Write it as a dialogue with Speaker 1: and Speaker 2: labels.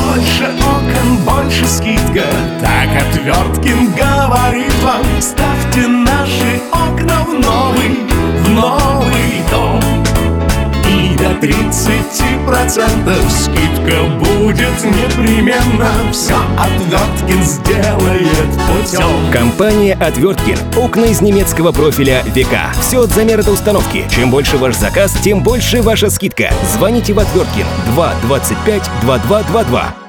Speaker 1: Больше окон, больше скидка, так Отверткин говорит вам. Ставьте наши окна в новый дом. И до 30% скидка будет непременно. Все Отверткин сделает путем.
Speaker 2: Компания «Отверткин». Окна из немецкого профиля века. Все от замера до установки. Чем больше ваш заказ, тем больше ваша скидка. Звоните в Отверткин 2 25 22 22.